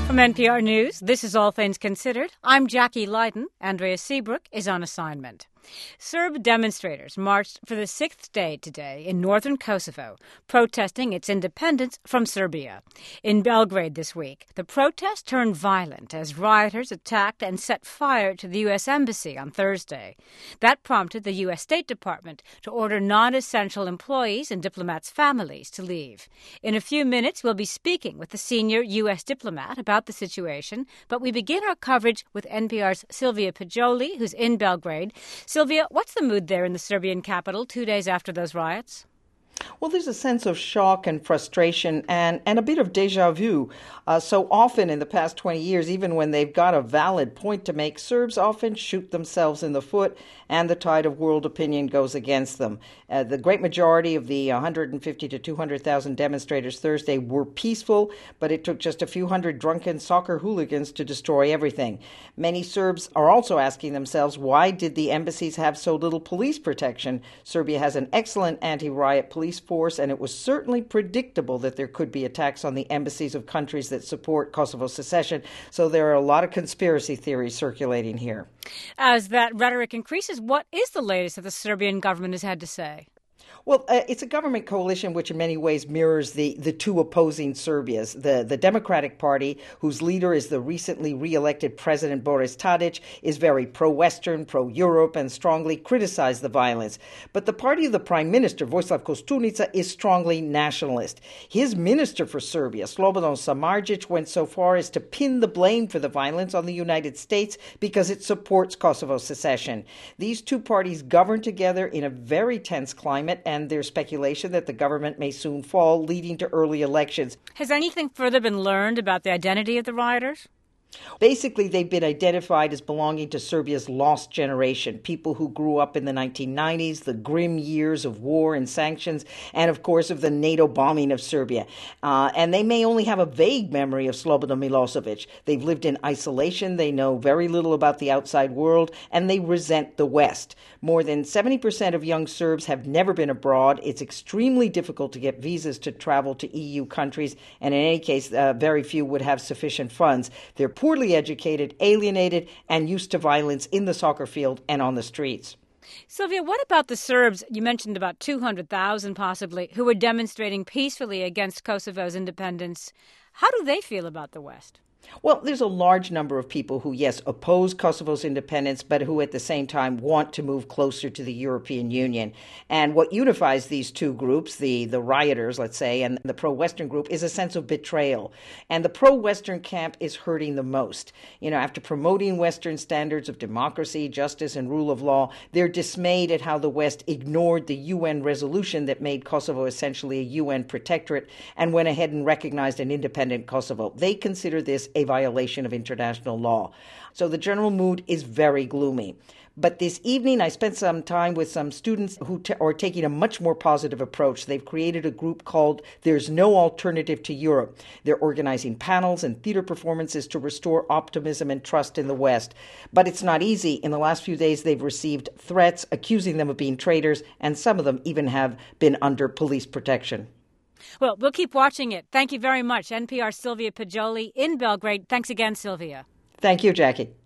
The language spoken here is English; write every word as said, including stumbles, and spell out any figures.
From N P R News, this is All Things Considered. I'm Jackie Leiden. Andrea Seabrook is on assignment. Serb demonstrators marched for the sixth day today in northern Kosovo, protesting its independence from Serbia. In Belgrade this week, the protest turned violent as rioters attacked and set fire to the U S Embassy on Thursday. That prompted the U S State Department to order non-essential employees and diplomats' families to leave. In a few minutes, we'll be speaking with the senior U S diplomat about the situation, but we begin our coverage with N P R's Sylvia Poggioli, who's in Belgrade. Sylvia, what's the mood there in the Serbian capital two days after those riots? Well, there's a sense of shock and frustration and, and a bit of déjà vu. Uh, so often in the past twenty years, even when they've got a valid point to make, Serbs often shoot themselves in the foot and the tide of world opinion goes against them. Uh, the great majority of the one hundred fifty to two hundred thousand demonstrators Thursday were peaceful, but it took just a few hundred drunken soccer hooligans to destroy everything. Many Serbs are also asking themselves, why did the embassies have so little police protection? Serbia has an excellent anti-riot police force, and it was certainly predictable that there could be attacks on the embassies of countries that support Kosovo secession. So there are a lot of conspiracy theories circulating here. As that rhetoric increases, what is the latest that the Serbian government has had to say? Well, uh, it's a government coalition which in many ways mirrors the, the two opposing Serbias. The, the Democratic Party, whose leader is the recently re-elected President Boris Tadic, is very pro-Western, pro-Europe, and strongly criticized the violence. But the party of the Prime Minister, Vojislav Koštunica, is strongly nationalist. His minister for Serbia, Slobodan Samardžić, went so far as to pin the blame for the violence on the United States because it supports Kosovo secession. These two parties govern together in a very tense climate, and there's speculation that the government may soon fall, leading to early elections. Has anything further been learned about the identity of the rioters? Basically, they've been identified as belonging to Serbia's lost generation, people who grew up in the nineteen nineties, the grim years of war and sanctions, and of course of the NATO bombing of Serbia. Uh, and they may only have a vague memory of Slobodan Milosevic. They've lived in isolation, they know very little about the outside world, and they resent the West. More than seventy percent of young Serbs have never been abroad. It's extremely difficult to get visas to travel to E U countries, and in any case, uh, very few would have sufficient funds. They're poorly educated, alienated, and used to violence in the soccer field and on the streets. Sylvia, what about the Serbs, you mentioned about two hundred thousand possibly, who were demonstrating peacefully against Kosovo's independence? How do they feel about the West? Well, there's a large number of people who, yes, oppose Kosovo's independence, but who at the same time want to move closer to the European Union. And what unifies these two groups, the, the rioters, let's say, and the pro-Western group, is a sense of betrayal. And the pro-Western camp is hurting the most. You know, after promoting Western standards of democracy, justice, and rule of law, they're dismayed at how the West ignored the U N resolution that made Kosovo essentially a U N protectorate and went ahead and recognized an independent Kosovo. They consider this a violation of international law. So the general mood is very gloomy. But this evening, I spent some time with some students who t- are taking a much more positive approach. They've created a group called There's No Alternative to Europe. They're organizing panels and theater performances to restore optimism and trust in the West. But it's not easy. In the last few days, they've received threats accusing them of being traitors, and some of them even have been under police protection. Well, we'll keep watching it. Thank you very much. N P R's Sylvia Poggioli in Belgrade. Thanks again, Sylvia. Thank you, Jackie.